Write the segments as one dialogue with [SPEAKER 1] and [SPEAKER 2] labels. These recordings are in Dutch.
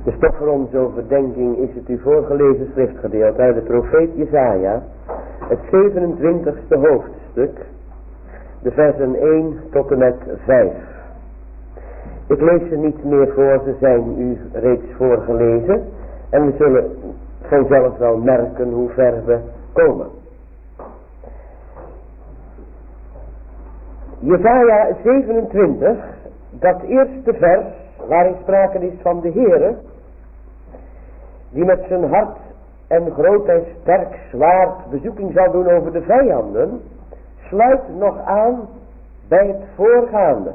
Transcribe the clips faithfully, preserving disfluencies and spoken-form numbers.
[SPEAKER 1] De stof voor onze overdenking is het u voorgelezen schriftgedeelte uit de profeet Jesaja, het zevenentwintigste hoofdstuk, de versen één tot en met vijf. Ik lees ze niet meer voor, ze zijn u reeds voorgelezen en we zullen vanzelf wel merken hoe ver we komen. Jesaja zevenentwintig, dat eerste vers waarin sprake is van de Heere, die met zijn hart en groot en sterk zwaard bezoeking zal doen over de vijanden, sluit nog aan bij het voorgaande.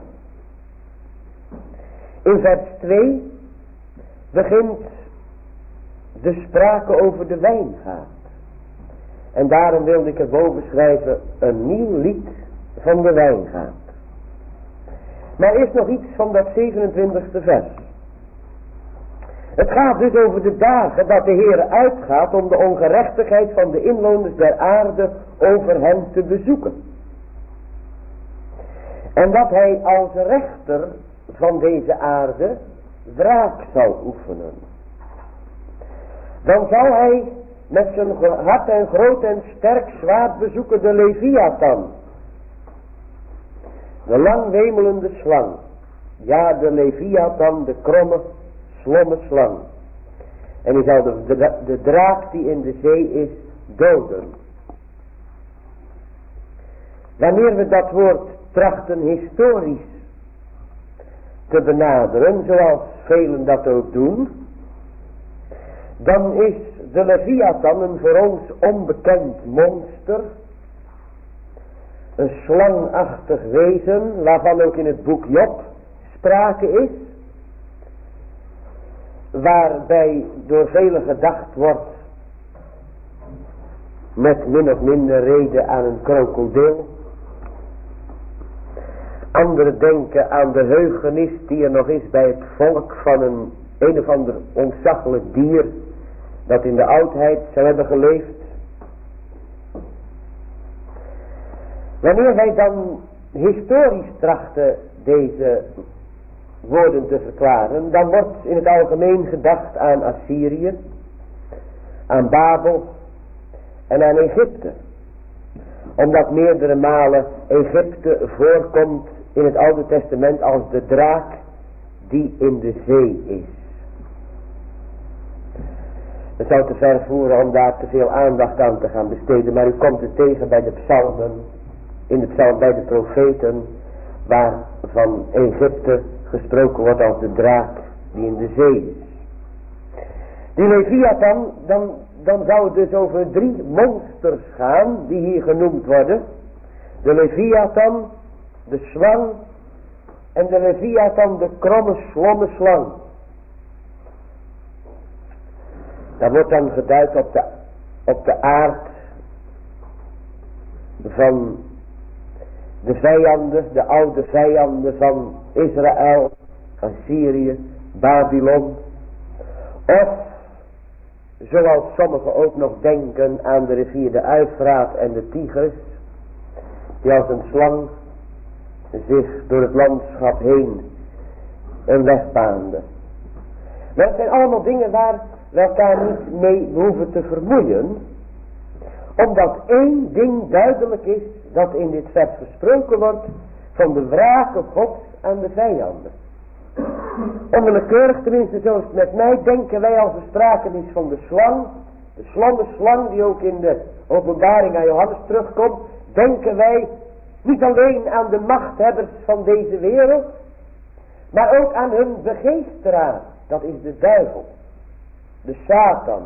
[SPEAKER 1] In vers twee begint de sprake over de wijngaard. En daarom wilde ik erboven schrijven een nieuw lied van de wijngaard. Maar eerst nog iets van dat zevenentwintigste vers. Het gaat dus over de dagen dat de Heer uitgaat om de ongerechtigheid van de inwoners der aarde over hem te bezoeken. En dat hij als rechter van deze aarde wraak zal oefenen. Dan zal hij met zijn hart en groot en sterk zwaard bezoeken de Leviathan. De langwemelende slang. Ja, de Leviathan, de kromme, slomme slang. En hij zal de, de, de draak die in de zee is doden. Wanneer we dat woord trachten historisch te benaderen, zoals velen dat ook doen, dan is de Leviathan een voor ons onbekend monster, een slangachtig wezen, waarvan ook in het boek Job sprake is, waarbij door velen gedacht wordt met min of minder reden aan een krokodil. Anderen denken aan de heugenis die er nog is bij het volk van een een of ander ontzaglijk dier dat in de oudheid zou hebben geleefd. Wanneer wij dan historisch trachten deze woorden te verklaren, dan wordt in het algemeen gedacht aan Assyrië, aan Babel en aan Egypte. Omdat meerdere malen Egypte voorkomt in het Oude Testament als de draak die in de zee is. Het zou te ver voeren om daar te veel aandacht aan te gaan besteden, maar u komt het tegen bij de psalmen, in de psalm bij de profeten, waar van Egypte gesproken wordt als de draak die in de zee is. Die Leviathan, dan, dan zou het dus over drie monsters gaan die hier genoemd worden. De Leviathan, de slang en de Leviathan, de kromme, slomme slang. Daar wordt dan geduid op de, op de aard van de vijanden, de oude vijanden van Israël, Assyrië, Babylon. Of, zoals sommigen ook nog denken aan de rivier de Uifraat en de Tigris, die als een slang zich door het landschap heen een weg baande. Maar het zijn allemaal dingen waar we elkaar niet mee hoeven te vermoeien, omdat één ding duidelijk is dat in dit vers gesproken wordt van de wraken Gods aan de vijanden. Onwillekeurig, tenminste zoals het met mij, denken wij als er sprake is van de slang, de slomme slang die ook in de openbaring aan Johannes terugkomt, denken wij niet alleen aan de machthebbers van deze wereld, maar ook aan hun begeesteraar, dat is de duivel, de Satan.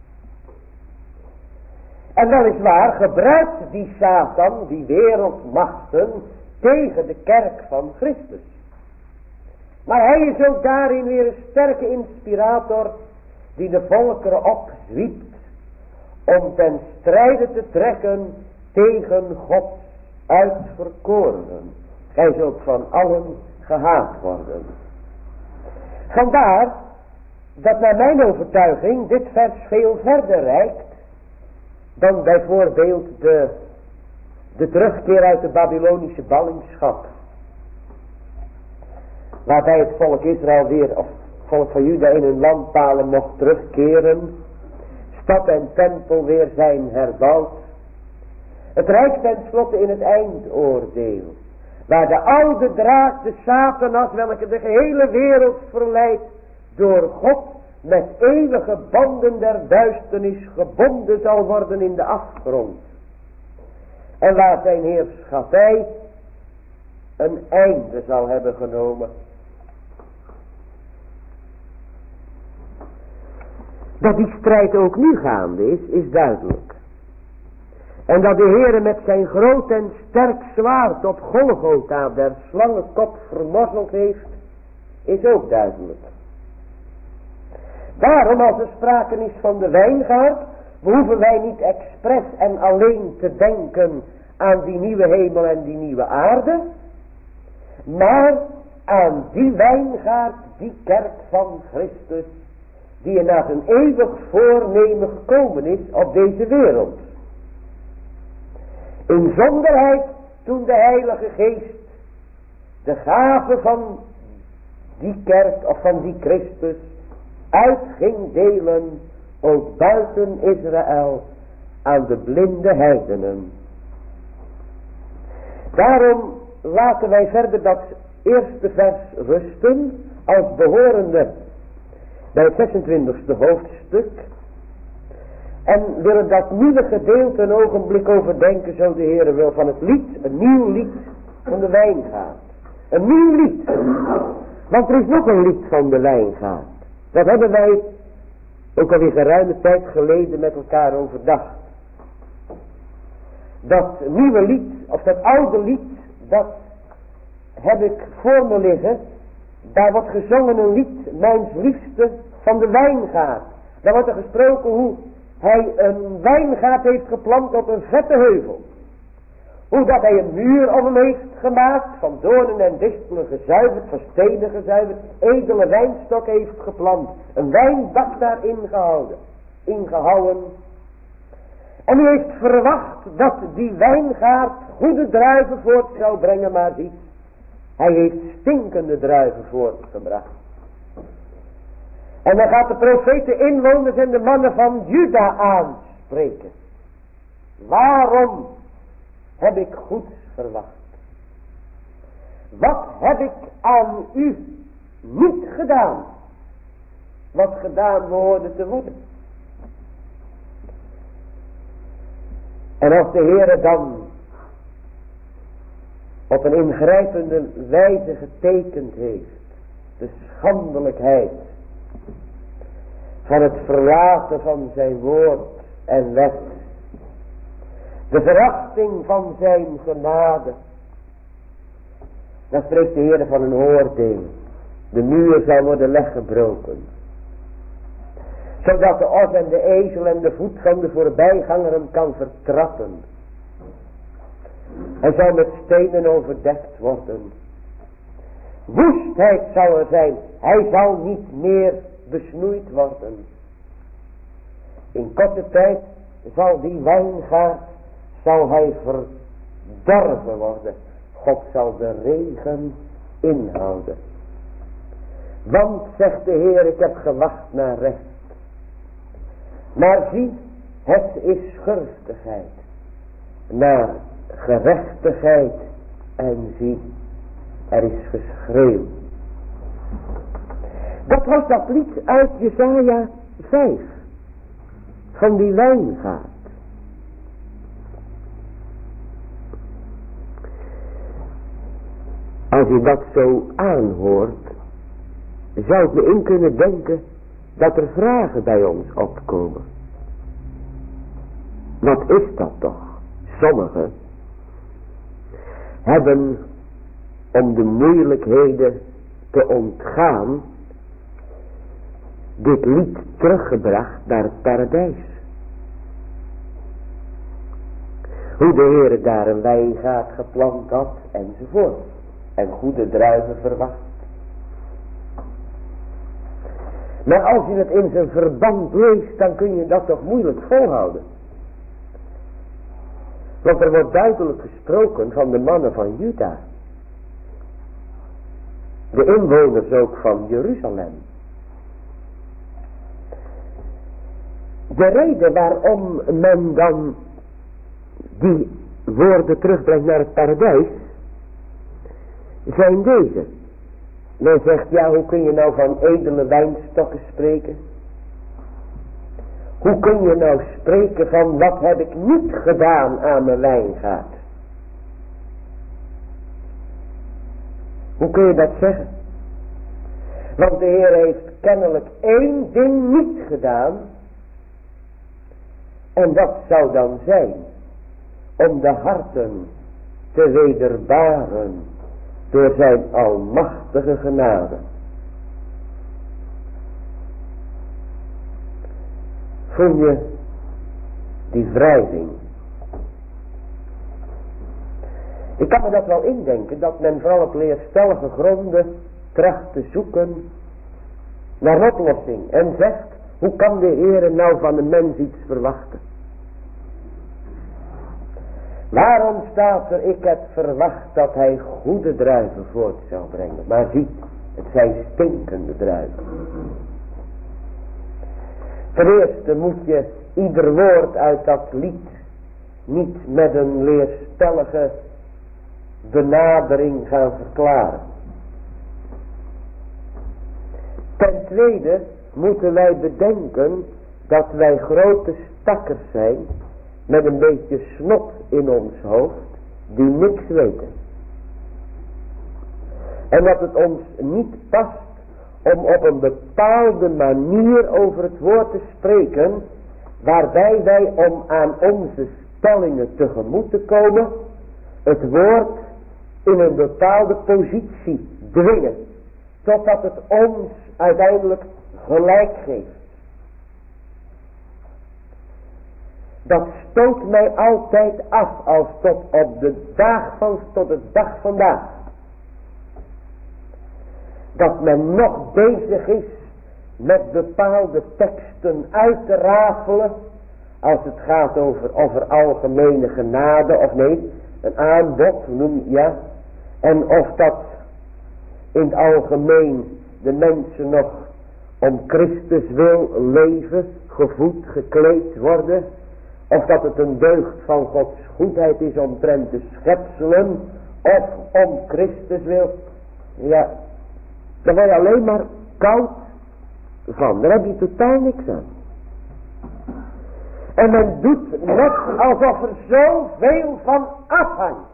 [SPEAKER 1] En weliswaar gebruikt die Satan, die wereldmachten, tegen de kerk van Christus. Maar hij is ook daarin weer een sterke inspirator die de volkeren opzwiept om ten strijde te trekken tegen Gods uitverkorenen. Hij zult van allen gehaat worden. Vandaar dat naar mijn overtuiging dit vers veel verder reikt dan bijvoorbeeld de, de terugkeer uit de Babylonische ballingschap. Waarbij het volk Israël weer, of volk van Juda in hun landpalen mocht terugkeren. Stad en tempel weer zijn herbouwd. Het rijk tenslotte in het eindoordeel. Waar de oude draak, de Satanas, welke de gehele wereld verleidt, door God met eeuwige banden der duisternis gebonden zal worden in de afgrond. En waar zijn heerschappij een einde zal hebben genomen. Dat die strijd ook nu gaande is, is duidelijk. En dat de Heere met zijn groot en sterk zwaard op Golgotha der slangenkop vermorzeld heeft, is ook duidelijk. Daarom, als er sprake is van de wijngaard, behoeven wij niet expres en alleen te denken aan die nieuwe hemel en die nieuwe aarde, maar aan die wijngaard, die kerk van Christus, die er na zijn eeuwig voornemen gekomen is op deze wereld. In zonderheid toen de Heilige Geest de gave van die kerk of van die Christus uit ging delen, ook buiten Israël, aan de blinde heidenen. Daarom laten wij verder dat eerste vers rusten, als behorende bij het zesentwintigste hoofdstuk. En willen dat nieuwe gedeelte een ogenblik overdenken, zo de Heere wil, van het lied, een nieuw lied van de wijngaard. Een nieuw lied. Want er is nog een lied van de wijngaard. Dat hebben wij ook alweer geruime tijd geleden met elkaar overdacht. Dat nieuwe lied, of dat oude lied, dat heb ik voor me liggen. Daar wordt gezongen een lied, mijns liefste, van de wijngaard. Daar wordt er gesproken hoe hij een wijngaard heeft geplant op een vette heuvel. Hoe dat hij een muur om hem heeft gemaakt, van doornen en distelen gezuiverd, van stenen gezuiverd, edele wijnstok heeft geplant, een wijnbak daarin gehouden, ingehouden. En hij heeft verwacht dat die wijngaard goede druiven voort zou brengen, maar ziet, hij heeft stinkende druiven voortgebracht. En dan gaat de profeet de inwoners en de mannen van Juda aanspreken. Waarom heb ik goed verwacht? Wat heb ik aan u niet gedaan? Wat gedaan behoorde te worden. En als de Heere dan op een ingrijpende wijze getekend heeft de schandelijkheid van het verlaten van zijn woord en wet, de verachting van zijn genade, dan spreekt de Heer van een oordeel. De muur zal worden leggebroken, zodat de os en de ezel en de voet van de voorbijganger hem kan vertrappen. Hij zal met stenen overdekt worden. Woestheid zal er zijn. Hij zal niet meer besnoeid worden. In korte tijd zal die wijngaard, zal hij verdorven worden. God zal de regen inhouden. Want, zegt de Heer, ik heb gewacht naar recht. Maar zie, het is schurftigheid. Naar gerechtigheid. En zie, er is geschreeuw. Dat was dat lied uit Jesaja vijf. Van die wijngaard. Als je dat zo aanhoort, zou ik me in kunnen denken dat er vragen bij ons opkomen. Wat is dat toch? Sommigen hebben, om de moeilijkheden te ontgaan, dit lied teruggebracht naar het paradijs. Hoe de Heer daar een wijngaard geplant had, enzovoort. En goede druiven verwacht. Maar als je het in zijn verband leest, dan kun je dat toch moeilijk volhouden. Want er wordt duidelijk gesproken van de mannen van Juda. De inwoners ook van Jeruzalem. De reden waarom men dan die woorden terugbrengt naar het paradijs zijn deze. Men zegt, ja, hoe kun je nou van edele wijnstokken spreken? Hoe kun je nou spreken van wat heb ik niet gedaan aan mijn wijngaard? Hoe kun je dat zeggen? Want de Heer heeft kennelijk één ding niet gedaan. En dat zou dan zijn om de harten te wederbaren door zijn almachtige genade. Voel je die wrijving? Ik kan me dat wel indenken, dat men vooral op leerstellige gronden tracht te zoeken naar oplossing. En zegt, hoe kan de Heer nou van de mens iets verwachten? Waarom staat er, ik heb verwacht dat hij goede druiven voort zou brengen. Maar zie, het zijn stinkende druiven. Ten eerste moet je ieder woord uit dat lied niet met een leerstellige benadering gaan verklaren. Ten tweede moeten wij bedenken dat wij grote stakkers zijn met een beetje snot in ons hoofd die niks weten. En dat het ons niet past om op een bepaalde manier over het woord te spreken, waarbij wij om aan onze stellingen tegemoet te komen, het woord in een bepaalde positie dwingen, totdat het ons uiteindelijk gelijk geeft. Dat stoot mij altijd af als tot op de dag van tot de dag vandaag. Dat men nog bezig is met bepaalde teksten uit te rafelen, als het gaat over, over algemene genade of nee, een aanbod, noem je, ja. En of dat in het algemeen de mensen nog om Christus wil leven, gevoed, gekleed worden. Of dat het een deugd van Gods goedheid is omtrent de schepselen. Of om Christus wil. Ja, daar word je alleen maar koud van. Daar heb je totaal niks aan. En men doet net alsof er zoveel van afhangt.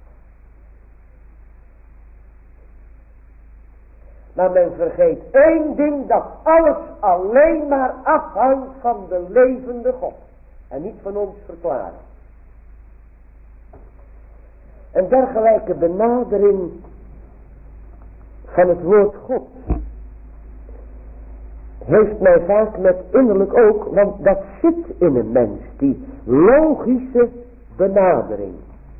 [SPEAKER 1] Maar men vergeet één ding, dat alles alleen maar afhangt van de levende God. En niet van ons verklaren. Een dergelijke benadering van het woord God heeft mij vaak met innerlijk ook, want dat zit in een mens, die logische benadering.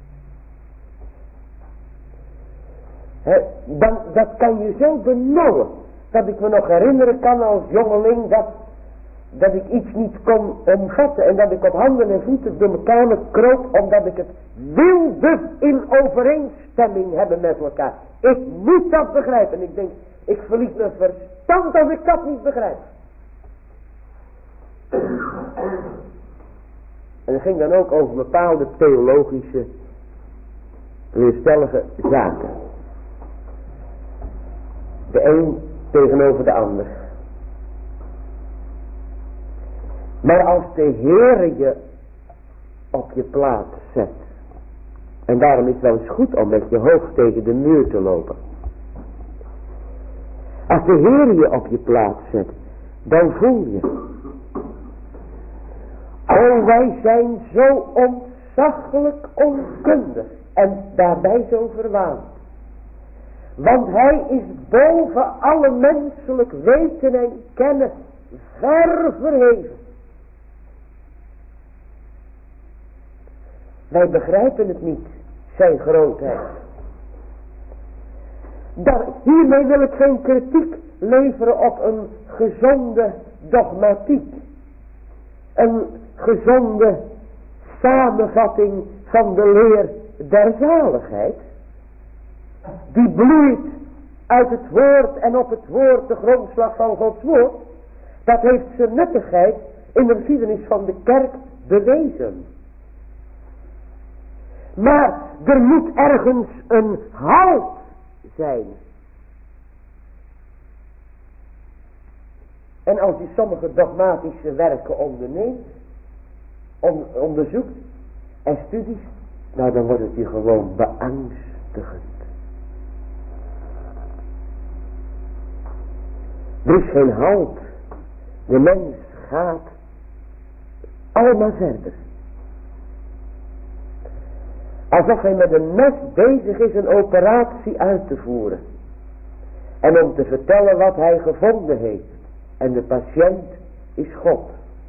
[SPEAKER 1] He, dan, dat kan je zo benauwen, dat ik me nog herinneren kan als jongeling, dat, dat ik iets niet kon omvatten en dat ik op handen en voeten door mijn kamer kroop, omdat ik het wilde in overeenstemming hebben met elkaar. Ik moet dat begrijpen. Ik denk, ik verlies mijn verstand als ik dat niet begrijp. En het ging dan ook over bepaalde theologische, leerstellige zaken. De een tegenover de ander. Maar als de Heere je op je plaats zet. En daarom is het wel eens goed om met je hoofd tegen de muur te lopen. Als de Heere je op je plaats zet, dan voel je. Oh, wij zijn zo ontzaglijk onkundig. En daarbij zo verwaand. Want hij is boven alle menselijk weten en kennen ver verheven. Wij begrijpen het niet, zijn grootheid. Daar, hiermee wil ik geen kritiek leveren op een gezonde dogmatiek. Een gezonde samenvatting van de leer der zaligheid. Die bloeit uit het woord en op het woord de grondslag van Gods woord. Dat heeft zijn nuttigheid, in de geschiedenis van de kerk bewezen. Maar er moet ergens een halt zijn. En als je sommige dogmatische werken onderneemt, on, onderzoekt en studies, nou dan wordt het je gewoon beangstigend. Er is geen halt. De mens gaat allemaal verder. Alsof hij met een mes bezig is een operatie uit te voeren. En om te vertellen wat hij gevonden heeft. En de patiënt is God.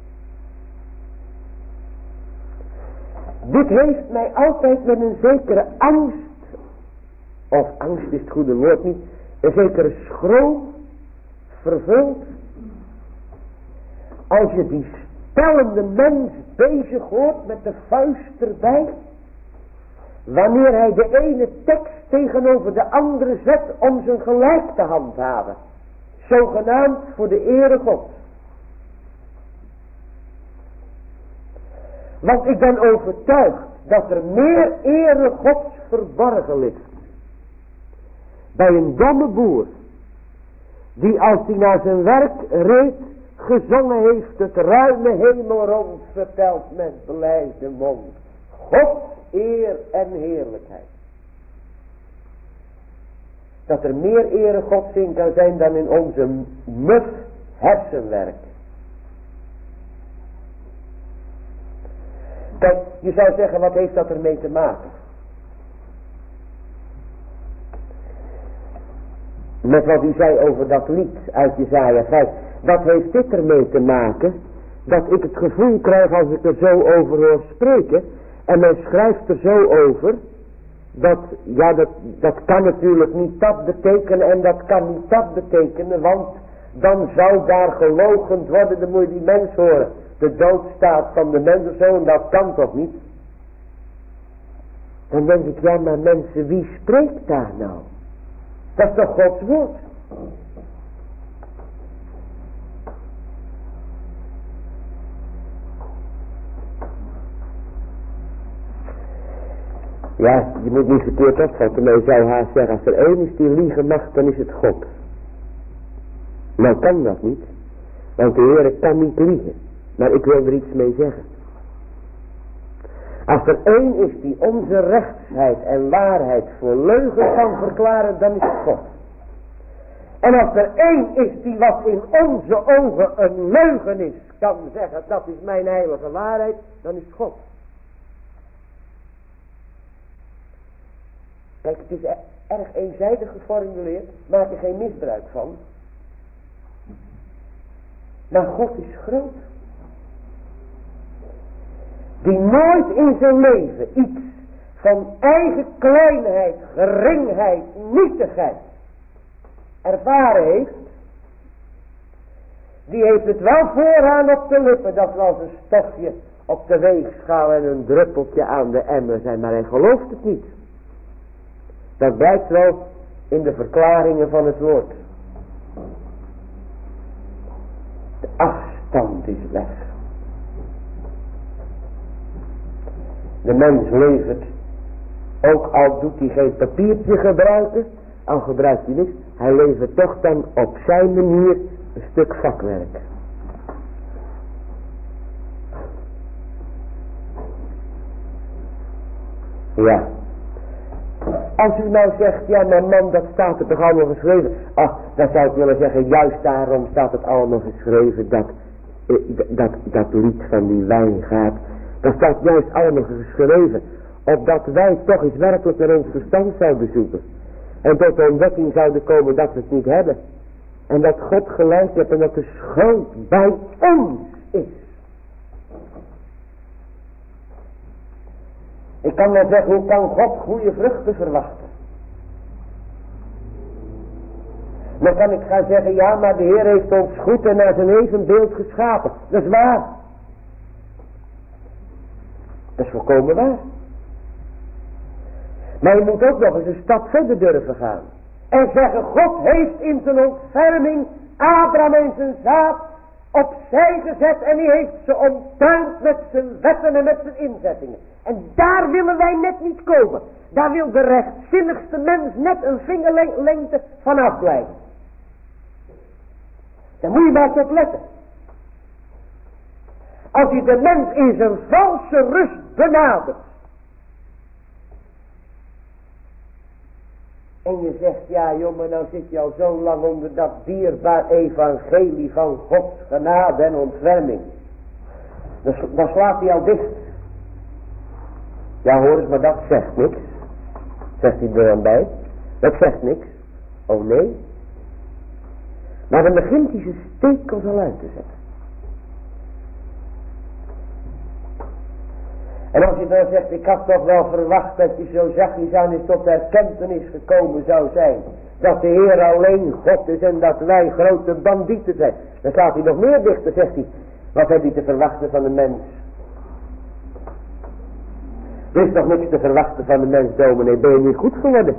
[SPEAKER 1] Dit heeft mij altijd met een zekere angst, of angst is het goede woord niet, een zekere schroom vervuld. Als je die spellende mens bezig hoort met de vuist erbij. Wanneer hij de ene tekst tegenover de andere zet om zijn gelijk te handhaven. Zogenaamd voor de ere God. Want ik ben overtuigd dat er meer ere Gods verborgen ligt. Bij een domme boer. Die als hij naar zijn werk reed gezongen heeft het ruime hemel rond verteld met blijde mond. God eer en heerlijkheid. Dat er meer ere Gods in kan zijn dan in onze muf hersenwerk. Kijk, je zou zeggen, wat heeft dat ermee te maken? Met wat u zei over dat lied uit Jesaja vijf. Wat heeft dit ermee te maken? Dat ik het gevoel krijg als ik er zo over hoor spreken. En men schrijft er zo over. Dat, ja, dat, dat kan natuurlijk niet dat betekenen en dat kan niet dat betekenen. Want dan zou daar geloochend worden, dan moet je die mens horen. De doodstaat van de mens of zo, en dat kan toch niet? Dan denk ik, ja maar mensen, wie spreekt daar nou? Dat is toch Gods woord? Ja, je moet niet verkeerd opvatten, maar je zou haast zeggen, als er één is die liegen mag, dan is het God. Nou kan dat niet, want de Heer kan niet liegen. Maar ik wil er iets mee zeggen. Als er één is die onze rechtsheid en waarheid voor leugen kan verklaren, dan is het God. En als er één is die wat in onze ogen een leugen is, kan zeggen, dat is mijn heilige waarheid, dan is het God. Kijk, het is erg eenzijdig geformuleerd, maak er geen misbruik van. Maar God is groot. Die nooit in zijn leven iets van eigen kleinheid, geringheid, nietigheid ervaren heeft. Die heeft het wel vooraan op de lippen, dat we als een stofje op de weegschaal en een druppeltje aan de emmer zijn, maar hij gelooft het niet. Dat blijkt wel in de verklaringen van het woord. De afstand is weg. De mens levert, ook al doet hij geen papiertje gebruiken, al gebruikt hij niks, hij levert toch dan op zijn manier een stuk vakwerk. Ja. Als u nou zegt, ja maar man, dat staat er toch allemaal geschreven. Ach, dan zou ik willen zeggen, juist daarom staat het allemaal geschreven, dat, dat, dat lied van die wijngaard. Dat staat juist allemaal geschreven, opdat wij toch eens werkelijk naar ons verstand zouden zoeken. En tot de ontdekking zouden komen dat we het niet hebben. En dat God gelijk heeft en dat de schuld bij ons is. Ik kan wel zeggen, hoe kan God goede vruchten verwachten? Dan kan ik gaan zeggen, ja maar de Heer heeft ons goed en naar zijn evenbeeld geschapen. Dat is waar. Dat is volkomen waar. Maar je moet ook nog eens een stap verder durven gaan. En zeggen, God heeft in zijn ontferming Abraham en zijn zaad opzij gezet en hij heeft ze omtuind met zijn wetten en met zijn inzettingen. En daar willen wij net niet komen. Daar wil de rechtzinnigste mens net een vingerlengte van afblijven. Daar moet je maar eens op letten. Als je de mens in zijn valse rust benadert. En je zegt, ja jongen, nou zit je al zo lang onder dat dierbaar evangelie van Gods genade en ontferming. Dan, dan slaat hij al dicht. Ja hoor eens, maar dat zegt niks. Zegt hij er dan bij. Dat zegt niks. Oh nee. Maar dan begint hij zijn stekels al uit te zetten. En als je dan zegt, ik had toch wel verwacht dat je zo zachtjes aan is tot erkentenis gekomen zou zijn. Dat de Heer alleen God is en dat wij grote bandieten zijn. Dan staat hij nog meer dichter, zegt hij. Wat heb je te verwachten van de mens? Er is nog niks te verwachten van de mens, dominee. Ben je niet goed geworden?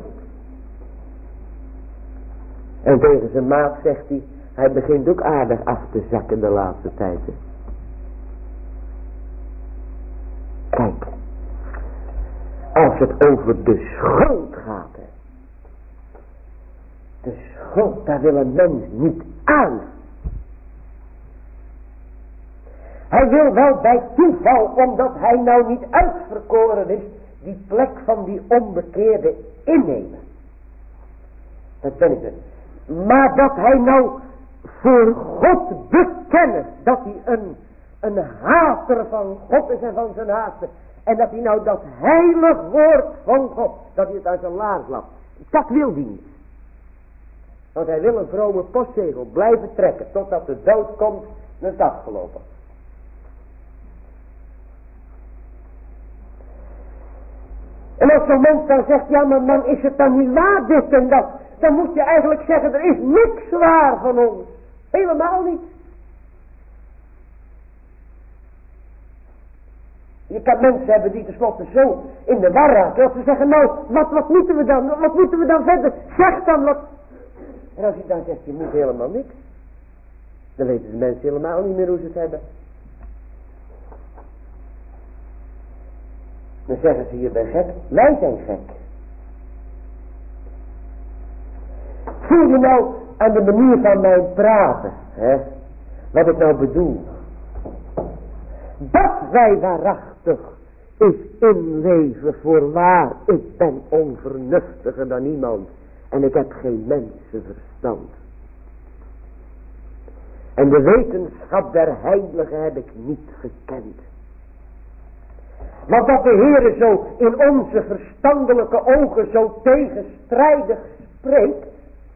[SPEAKER 1] En tegen zijn maat zegt hij, hij begint ook aardig af te zakken de laatste tijd. Kijk, als het over de schuld gaat, hè. De schuld, daar wil een mens niet aan. Hij wil wel bij toeval, omdat hij nou niet uitverkoren is, die plek van die onbekeerde innemen. Dat ben ik dus. Maar dat hij nou voor God bekennen, dat hij een, een hater van God is en van zijn haaste. En dat hij nou dat heilig woord van God, dat hij het uit zijn laars laat. Dat wil hij niet. Want hij wil een vrome postzegel blijven trekken, totdat de dood komt en het afgelopen. En als zo'n mens dan zegt, ja maar man, is het dan niet waar dit en dat? Dan moet je eigenlijk zeggen, er is niks waar van ons. Helemaal niet. Je kan mensen hebben die tenslotte zo in de war raken. Dat ze zeggen, nou, wat, wat moeten we dan? Wat moeten we dan verder? Zeg dan wat. En als je dan zegt, je moet helemaal niks. Dan weten de mensen helemaal niet meer hoe ze het hebben. Dan zeggen ze, je bent gek. Wij zijn gek. Voel je nou aan de manier van mijn praten, hè, wat ik nou bedoel. Dat wij waarachtig is inleven voorwaar. Ik ben onvernuftiger dan iemand. En ik heb geen mensenverstand. En de wetenschap der heiligen heb ik niet gekend. Want dat de Heere zo in onze verstandelijke ogen zo tegenstrijdig spreekt.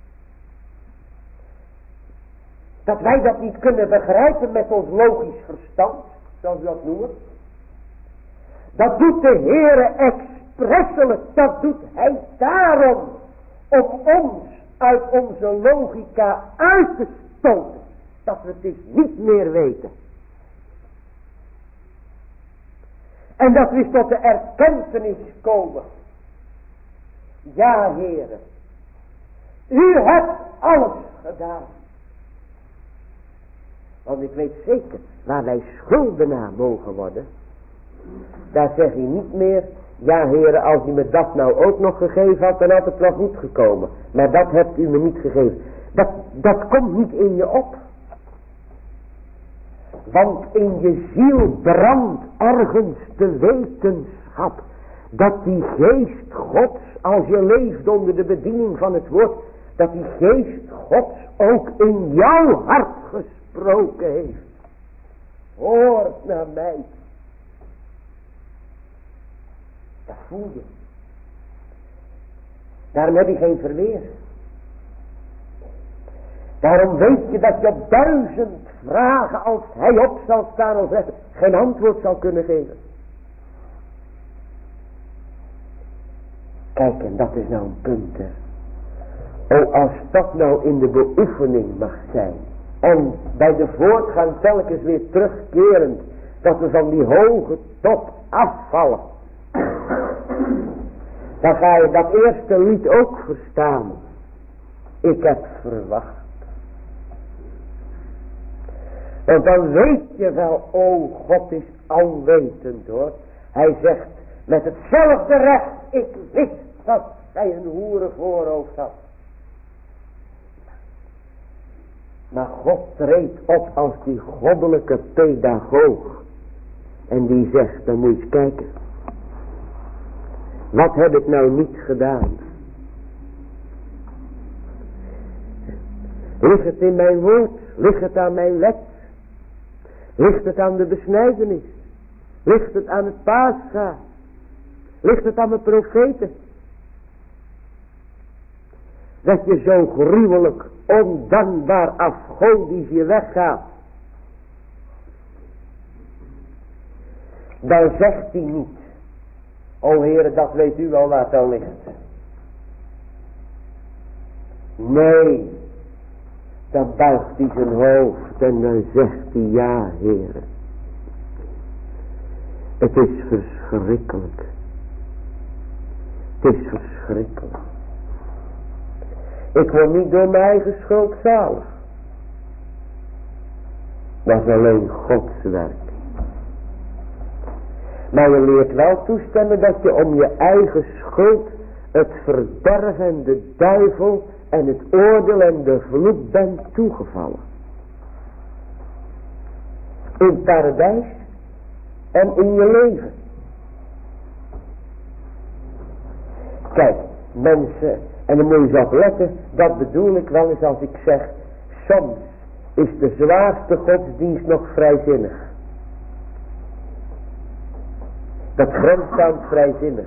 [SPEAKER 1] Dat wij dat niet kunnen begrijpen met ons logisch verstand. Zoals we dat noemen. Dat doet de Heere expresselijk. Dat doet hij daarom. Om ons uit onze logica uit te stoten. Dat we het dus niet meer weten. En dat we tot de erkentenis komen. Ja, Heere. U hebt alles gedaan. Want ik weet zeker, waar wij schuldenaar mogen worden. Daar zeg je niet meer, ja Heere, als u me dat nou ook nog gegeven had, dan had het wel goed gekomen. Maar dat hebt u me niet gegeven. Dat, dat komt niet in je op. Want in je ziel brandt ergens de wetenschap. Dat die geest Gods, als je leeft onder de bediening van het woord. Dat die geest Gods ook in jouw hart gesproken heeft. Hoor naar mij. Dat voel je. Daarom heb je geen verweer. Daarom weet je dat je op duizend vragen, als hij op zal staan of recht, geen antwoord zal kunnen geven. Kijk, en dat is nou een punt, hè. O, als dat nou in de beoefening mag zijn. En bij de voortgang telkens weer terugkerend. Dat we van die hoge top afvallen. Dan ga je dat eerste lied ook verstaan. Ik heb verwacht. En dan weet je wel, oh, God is alwetend hoor. Hij zegt met hetzelfde recht, ik wist dat hij een hoerenvoorhoofd had. Maar God treedt op als die goddelijke pedagoog. En die zegt, dan moet je eens kijken. Wat heb ik nou niet gedaan? Ligt het in mijn woord? Ligt het aan mijn wet? Ligt het aan de besnijdenis? Ligt het aan het Pascha? Ligt het aan mijn profeten? Dat je zo gruwelijk, ondankbaar, afgodisch je weggaat. Dan zegt hij niet, o Heere, dat weet u wel waar het aan ligt. Nee, dan buigt hij zijn hoofd en dan zegt hij, ja Heere. Het is verschrikkelijk. Het is verschrikkelijk. Ik word niet door mijn eigen schuld zalig. Dat is alleen Gods werk. Maar je leert wel toestemmen dat je om je eigen schuld, het verderf en de duivel en het oordeel en de vloek bent toegevallen. In het paradijs en in je leven. Kijk, mensen, en dan moet je eens op letten, dat bedoel ik wel eens als ik zeg, soms is de zwaarste godsdienst nog vrijzinnig. Dat grenst aan het vrijzinnig.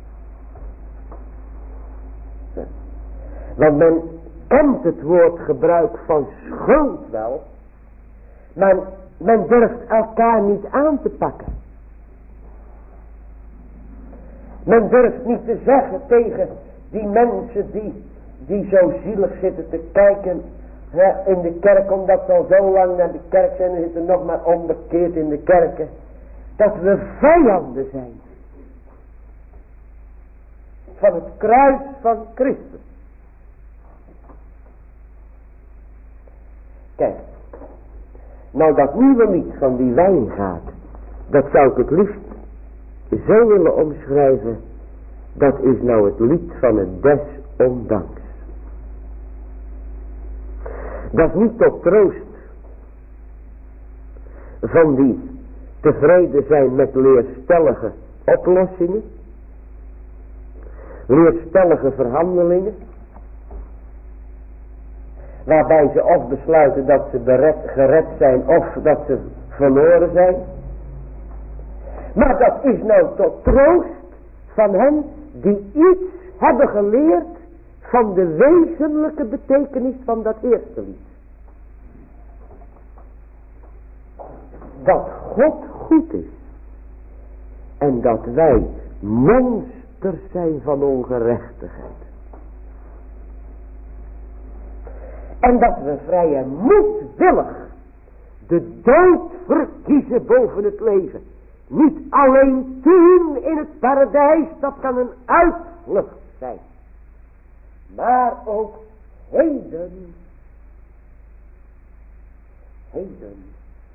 [SPEAKER 1] Want men kent het woordgebruik van schuld wel, maar men durft elkaar niet aan te pakken. Men durft niet te zeggen tegen die mensen die, die zo zielig zitten te kijken hè, in de kerk, omdat ze al zo lang naar de kerk zijn en zitten nog maar onbekeerd in de kerken, dat we vijanden zijn van het kruis van Christus. Kijk, nou dat nieuwe lied van die wijngaard, dat zou ik het liefst zo willen omschrijven. Dat is nou het lied van het desondanks. Dat is niet tot troost van die tevreden zijn met leerstellige oplossingen, leerstellige verhandelingen, waarbij ze of besluiten dat ze bered, gered zijn of dat ze verloren zijn. Maar dat is nou tot troost van hen die iets hebben geleerd van de wezenlijke betekenis van dat eerste lied. Dat God goed is en dat wij monsters zijn van ongerechtigheid. En dat we vrij en moedwillig de dood verkiezen boven het leven. Niet alleen toen in het paradijs, dat kan een uitvlucht zijn. Maar ook heden. Heden.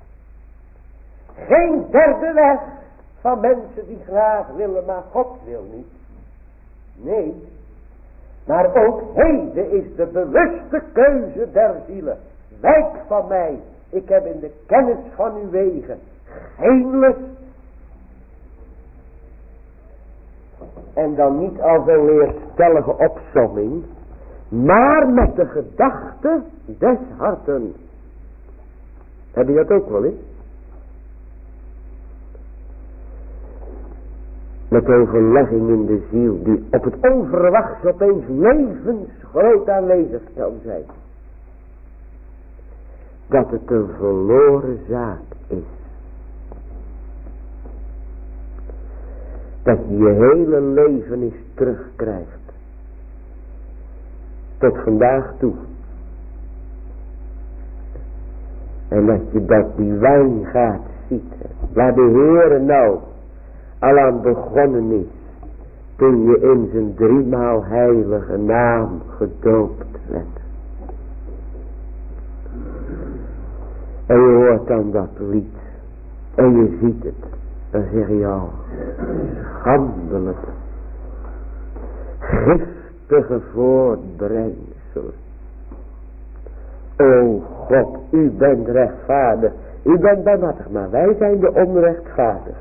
[SPEAKER 1] Geen derde weg van mensen die graag willen, maar God wil niet. Nee. Maar ook heden is de bewuste keuze der zielen. Wijk van mij. Ik heb in de kennis van uw wegen geen lust. En dan niet als een leerstellige opsomming, maar met de gedachte des harten. Heb je dat ook wel eens? Met overlegging in de ziel, die op het onverwachts opeens levensgroot aanwezig kan zijn. Dat het een verloren zaak is. Dat je je hele leven eens terugkrijgt. Tot vandaag toe. En dat je dat die wijngaard ziet. Waar de Heere nou al aan begonnen is. Toen je in zijn driemaal heilige naam gedoopt werd. En je hoort dan dat lied. En je ziet het. Dan zeg je al. Schandelijk. Giftige voortbrengselen. O God, u bent rechtvaardig. U bent barmhartig, maar wij zijn de onrechtvaardigen.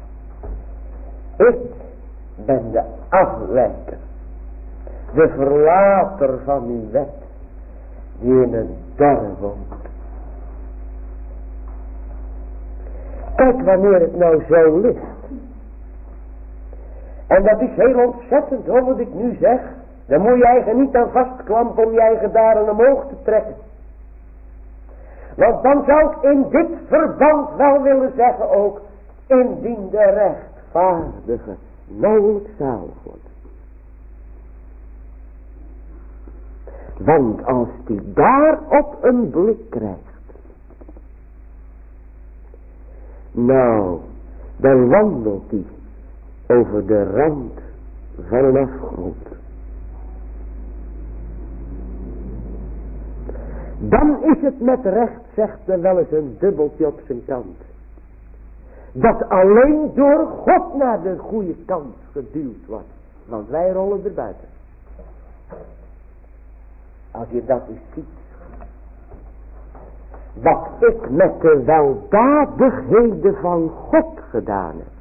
[SPEAKER 1] Ik ben de afwijker. De verlater van uw wet. Die in een dorp woont. Kijk wanneer het nou zo ligt. En dat is heel ontzettend hoor wat ik nu zeg. Dan moet je eigen niet aan vastklampen om je eigen daden omhoog te trekken. Want dan zou ik in dit verband wel willen zeggen ook. Indien de rechtvaardige nauwelijks zalig wordt. Want als die daarop een blik krijgt. Nou, dan wandelt hij over de rand van een afgrond. Dan is het met recht, zegt er wel eens een dubbeltje op zijn kant. Dat alleen door God naar de goede kant geduwd wordt. Want wij rollen er buiten. Als je dat eens ziet. Wat ik met de weldadigheden van God gedaan heb.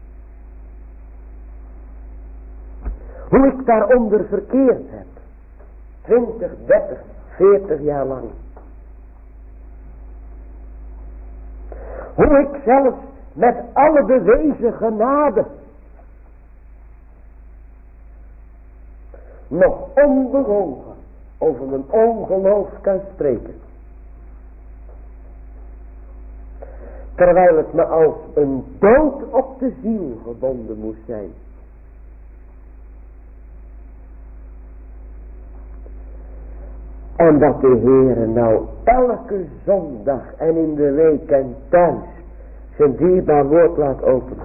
[SPEAKER 1] Hoe ik daaronder verkeerd heb. twintig, dertig, veertig jaar lang. Hoe ik zelfs met alle bewezen genade. Nog onbewogen over mijn ongeloof kan spreken. Terwijl het me als een dood op de ziel gebonden moest zijn. En dat de Heere nou elke zondag en in de week en thuis zijn dierbaar woord laat openen.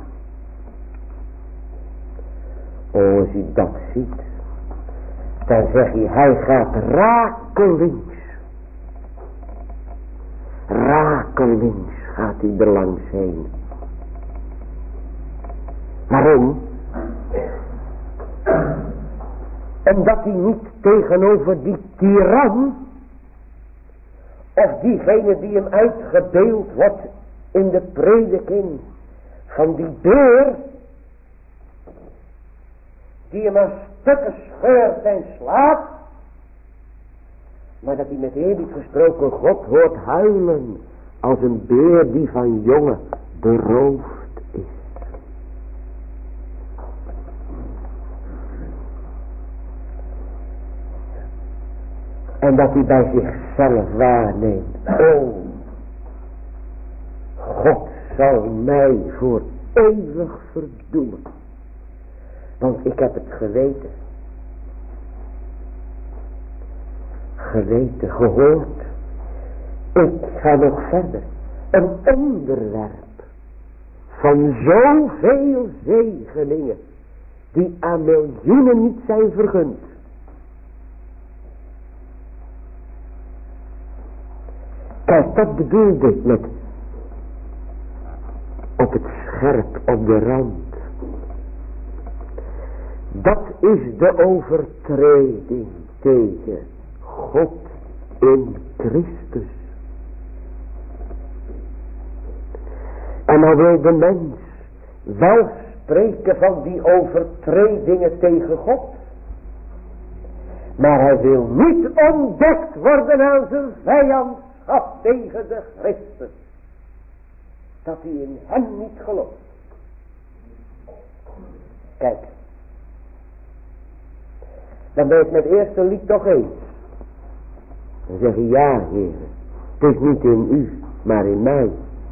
[SPEAKER 1] O, als je dat ziet, dan zeg je, hij gaat rakelings. Rakelings gaat hij er langs heen. Waarom? Omdat hij niet tegenover die tiran, of diegene die hem uitgedeeld wordt in de prediking van die beer, die hem aan stukken scheurt en slaat, maar dat hij met eerlijk gesproken God hoort huilen als een beer die van jongen beroofd is. En dat hij bij zichzelf waarneemt. Oh, God zal mij voor eeuwig verdoemen. Want ik heb het geweten. Geweten, gehoord. Ik ga nog verder. Een onderwerp van zoveel zegeningen die aan miljoenen niet zijn vergund. Kijk, dat bedoelde ik met op het scherp, op de rand. Dat is de overtreding tegen God in Christus. En dan wil de mens wel spreken van die overtredingen tegen God. Maar hij wil niet ontdekt worden aan zijn vijandschap tegen de Christus. Dat hij in hem niet gelooft. Kijk. Dan ben je het met het eerste lied toch eens. Dan zeg je, ja, Heer, het is niet in u, maar in mij.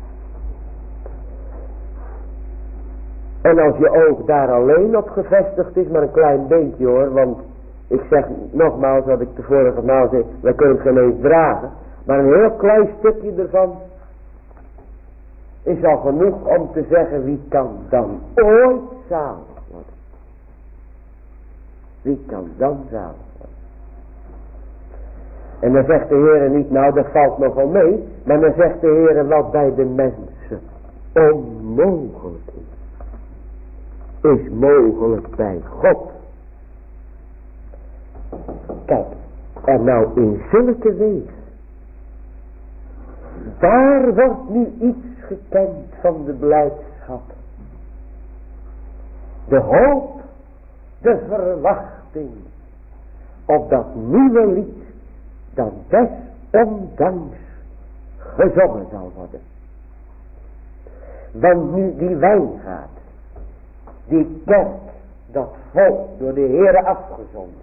[SPEAKER 1] En als je oog daar alleen op gevestigd is, maar een klein beetje hoor, want ik zeg nogmaals wat ik de vorige maal zei, wij kunnen het geen eens dragen, maar een heel klein stukje ervan is al genoeg om te zeggen, wie kan dan ooit zalig worden? Wie kan dan zalig worden? En dan zegt de Heer niet, nou dat valt nog wel mee. Maar dan zegt de Heer wat bij de mensen onmogelijk is. Is mogelijk bij God. Kijk, en nou in zulke wegen. Daar wordt nu iets gekend van de blijdschap. De hoop, de verwachting. Op dat nieuwe lied. Dat desondanks gezongen zal worden. Want nu die wijngaard. Die kerk. Dat volk door de Heere afgezonden.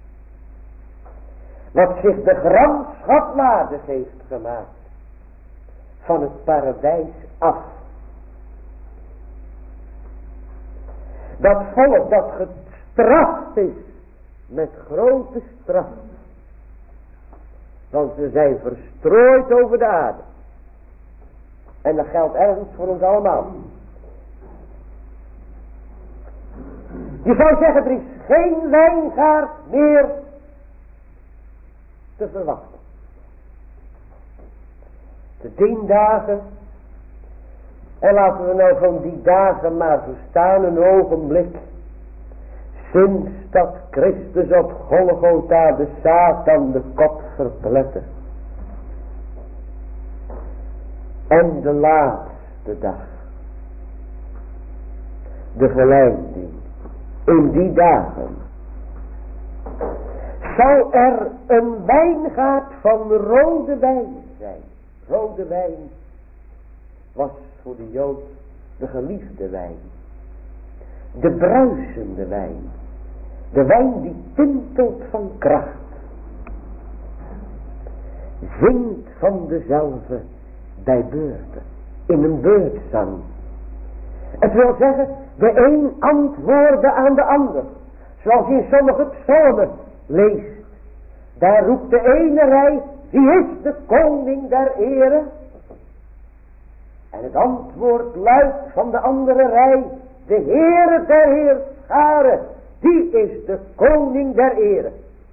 [SPEAKER 1] Wat zich de gramschap waardig heeft gemaakt. Van het paradijs af. Dat volk dat gestraft is. Met grote straf. Want ze zijn verstrooid over de aarde. En dat geldt ergens voor ons allemaal. Je zou zeggen, er is geen wijngaard meer te verwachten. De tien dagen. En laten we nou van die dagen maar verstaan een ogenblik. Sinds dat Christus op Golgotha de Satan de kop verplette. En de laatste dag. De verleiding. In die dagen. Zal er een wijngaard van rode wijn zijn. Rode wijn was voor de Jood de geliefde wijn. De bruisende wijn. De wijn die tintelt van kracht. Zingt van dezelfde bij beurten. In een beurtzang. Het wil zeggen, de een antwoordde aan de ander. Zoals je in sommige psalmen leest. Daar roept de ene rij, wie is de koning der ere? En het antwoord luidt van de andere rij, de Heere der heerscharen, die is de koning der ere.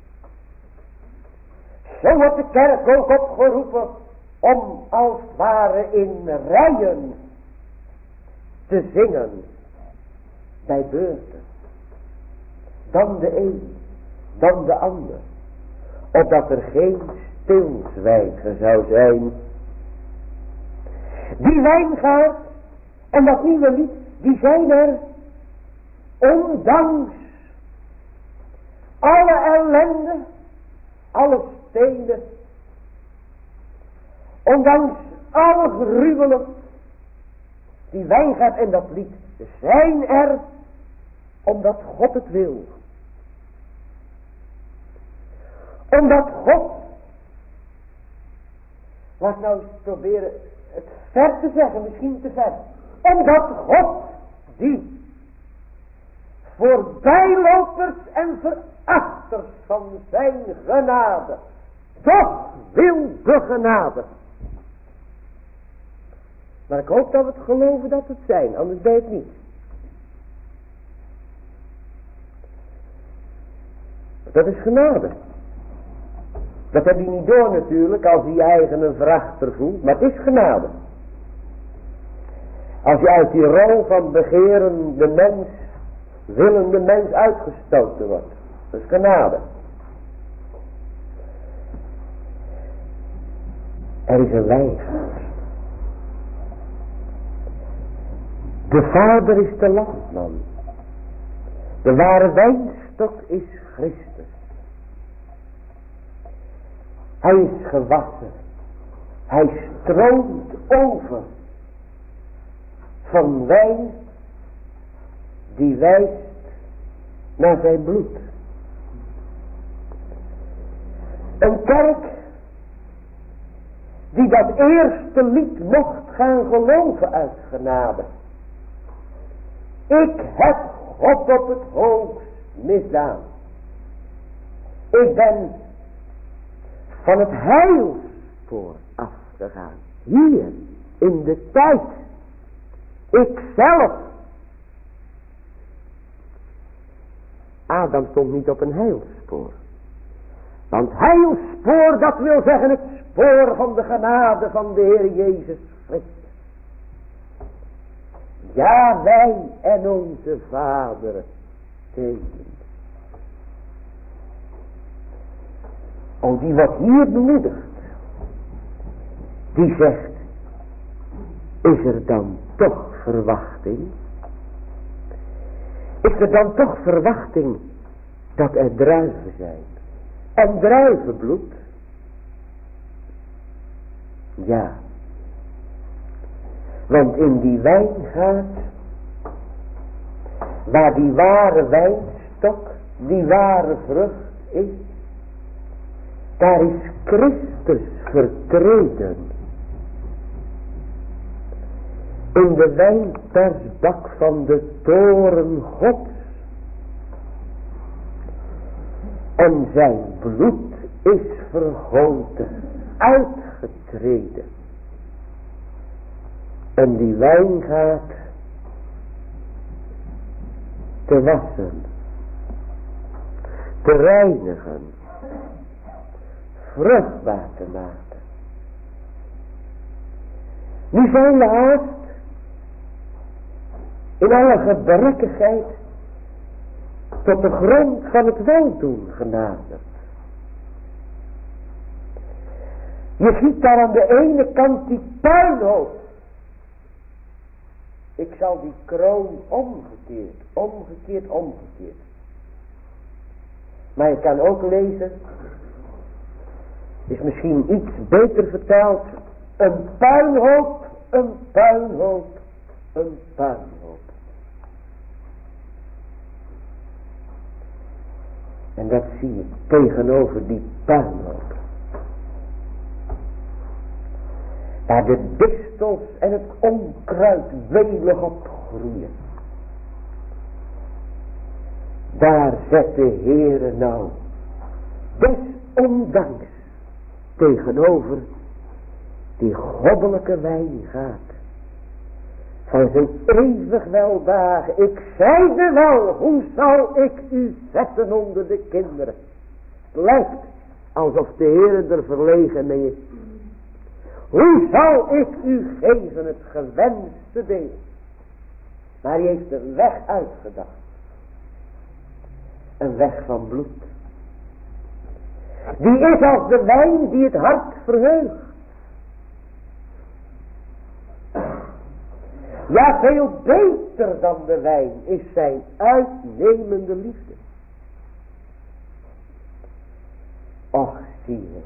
[SPEAKER 1] Zo wordt de kerk ook opgeroepen om als het ware in rijen te zingen bij beurten. Dan de een, dan de ander. Opdat er geen stilzwijgen zou zijn. Die wijngaard en dat nieuwe lied, die zijn er ondanks alle ellende, alle steden, ondanks alle gruwelen. Die wijngaard en dat lied zijn er omdat God het wil. Omdat God, laat nou eens proberen het ver te zeggen, misschien te ver. Omdat God die voorbijlopers en verachters van zijn genade toch wil begenadigen. Maar ik hoop dat we het geloven dat het zijn, anders ben je het niet. Dat is genade. Dat heb je niet door natuurlijk als je je eigen een verachter voelt, maar het is genade. Als je uit die rol van begerende mens, willende mens uitgestoten wordt. Dat is genade. Er is een wijngaard. De vader is de landman. De ware wijnstok is Christus. Hij is gewassen. Hij stroomt over van wijn die wijst naar zijn bloed. Een kerk die dat eerste lied mocht gaan geloven uit genade. Ik heb God op het hoogst misdaan. Ik ben van het heilspoor afgegaan. Hier, in de tijd. Ik zelf. Adam stond niet op een heilspoor. Want heilspoor, dat wil zeggen het spoor van de genade van de Heer Jezus Christus. Ja, wij en onze Vader tegen. Oh, die wordt hier bemoedigd. Die zegt, is er dan toch verwachting? Is er dan toch verwachting dat er druiven zijn? En druivenbloed? Ja. Want in die wijngaard, waar die ware wijnstok, die ware vrucht is, daar is Christus vertreden. In de wijnpersbak van de toren Gods. En zijn bloed is vergoten, uitgetreden. Om die wijngaard te wassen, te reinigen, vruchtbaar te maken. Nu zijn we haast in alle gebrekkigheid tot de grond van het weldoen genaderd. Je ziet daar aan de ene kant die puinhoop. Ik zal die kroon omgekeerd, omgekeerd, omgekeerd. Maar je kan ook lezen, is misschien iets beter vertaald, een puinhoop, een puinhoop, een puinhoop. En dat zie je tegenover die puinhoop. Waar de distels en het onkruid welig op groeien. Daar zet de Heere nou desondanks tegenover die goddelijke wijngaard van zijn eeuwig weldagen. Ik zeide wel, hoe zal ik u zetten onder de kinderen? Het lijkt alsof de Heere er verlegen mee is. Hoe zal ik u geven het gewenste deel? Maar hij heeft een weg uitgedacht. Een weg van bloed. Die is als de wijn die het hart verheugt. Ja, veel beter dan de wijn is zijn uitnemende liefde. Och, zie je.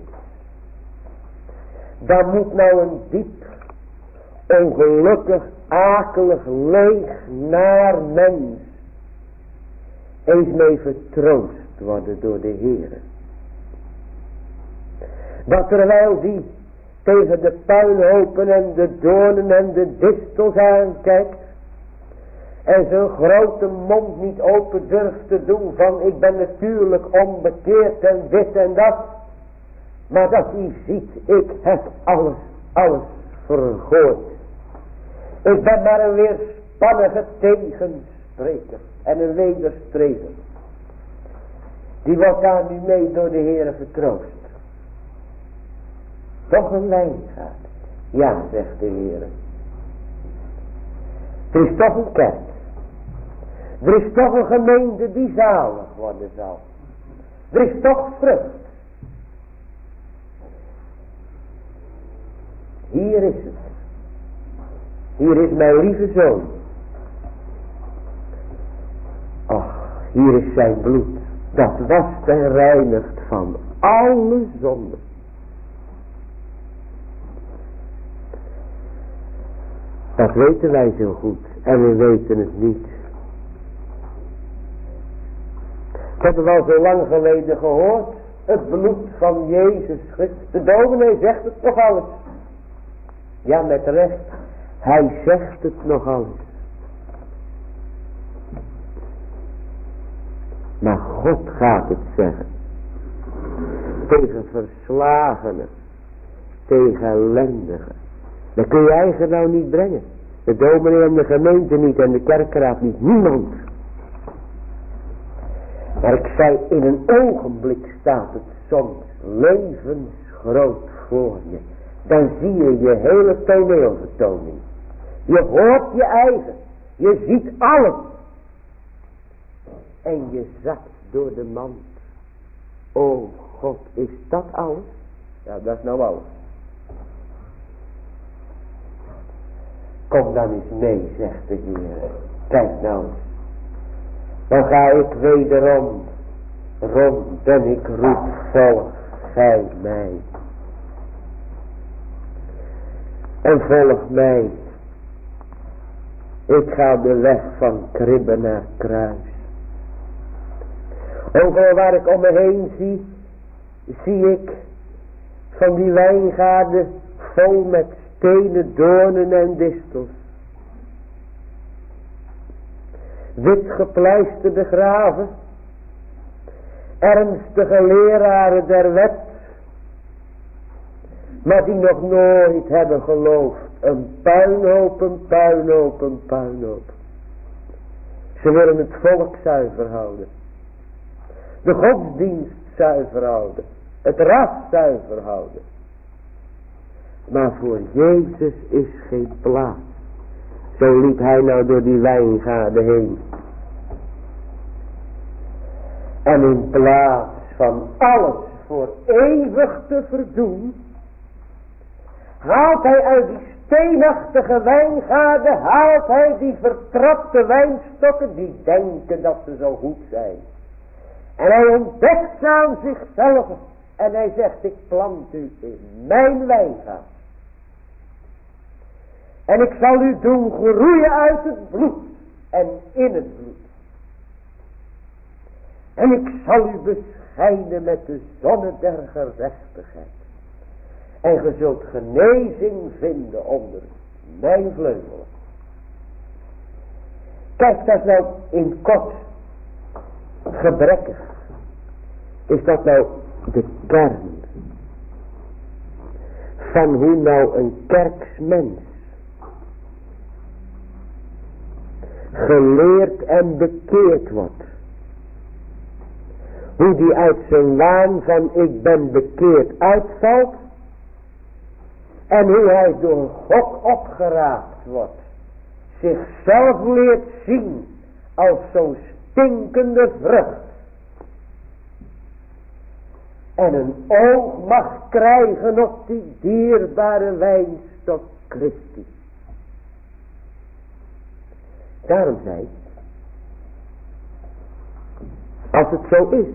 [SPEAKER 1] Daar moet nou een diep, ongelukkig, akelig, leeg, naar mens eens mee vertroost worden door de Heere. Dat terwijl die tegen de puinhopen en de doornen en de distels aankijkt en zijn grote mond niet open durft te doen van ik ben natuurlijk onbekeerd en dit en dat, maar dat hij ziet, ik heb alles, alles vergooid. Ik ben maar een weerspannige tegenspreker en een wederstrever. Die wordt daar nu mee door de Heere vertroost. Toch een wijngaard. Ja, zegt de Heere. Er is toch een kerk. Er is toch een gemeente die zalig worden zal. Er is toch vrucht. Hier is het. Hier is mijn lieve zoon. Och, hier is zijn bloed. Dat wast en reinigt van alle zonden. Dat weten wij zo goed. En we weten het niet. Ik heb het al zo lang geleden gehoord. Het bloed van Jezus Christus. De dominee zegt het nog alles. Ja, met recht. Hij zegt het nog alles. Maar God gaat het zeggen. Tegen verslagenen. Tegen ellendigen. Dat kun je eigen nou niet brengen. De dominee en de gemeente niet en de kerkraad niet. Niemand. Maar ik zei, in een ogenblik staat het soms levensgroot voor je. Dan zie je je hele toneelvertoning. Je hoort je eigen. Je ziet alles. En je zakt door de mand. O God, is dat alles? Ja, dat is nou alles. Kom dan eens mee, zegt de Heer. Kijk nou eens. Dan ga ik wederom rond en ik roep, volg gij mij. En volg mij. Ik ga de weg van kribbe naar kruis. Overal waar ik om me heen zie, zie ik van die wijngaarden vol met stenen, doornen en distels. Wit gepleisterde graven, ernstige leraren der wet, maar die nog nooit hebben geloofd. Een puinhoop, een puinhoop, een puinhoop. Ze willen het volk zuiver houden. De godsdienst zuiver houden. Het ras zuiver houden. Maar voor Jezus is geen plaats. Zo liep hij nou door die wijngaarden heen. En in plaats van alles voor eeuwig te verdoen, haalt hij uit die steenachtige wijngaarden, haalt hij die vertrapte wijnstokken die denken dat ze zo goed zijn. En hij ontdekt ze aan zichzelf en hij zegt, ik plant u in mijn wijngaard. En ik zal u doen groeien uit het bloed en in het bloed. En ik zal u beschijnen met de zonne der gerechtigheid. En ge zult genezing vinden onder mijn vleugelen. Kijk, dat is nou in kort gebrekkig. Is dat nou de kern van hoe nou een kerksmens geleerd en bekeerd wordt. Hoe die uit zijn waan van ik ben bekeerd uitvalt. En hoe hij door God opgeraakt wordt. Zichzelf leert zien als zo'n stinkende vrucht. En een oog mag krijgen op die dierbare wijnstok Christi. Daarom zei ik, als het zo is,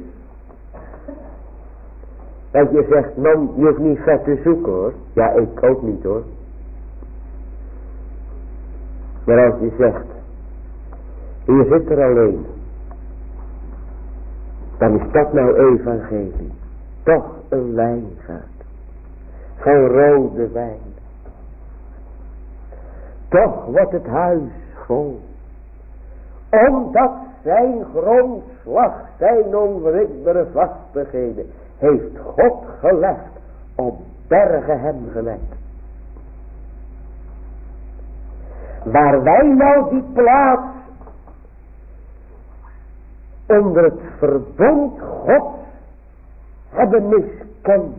[SPEAKER 1] dat je zegt, man, je hoeft niet vet te zoeken hoor. Ja, ik ook niet hoor. Maar als je zegt, je zit er alleen, dan is dat nou evangelie. Toch een wijngaard van rode wijn. Toch wordt het huis vol. Omdat zijn grondslag, zijn onwrikbare vastigheden, heeft God gelegd op bergen hem gelijk. Waar wij nou die plaats onder het verbond Gods hebben miskend,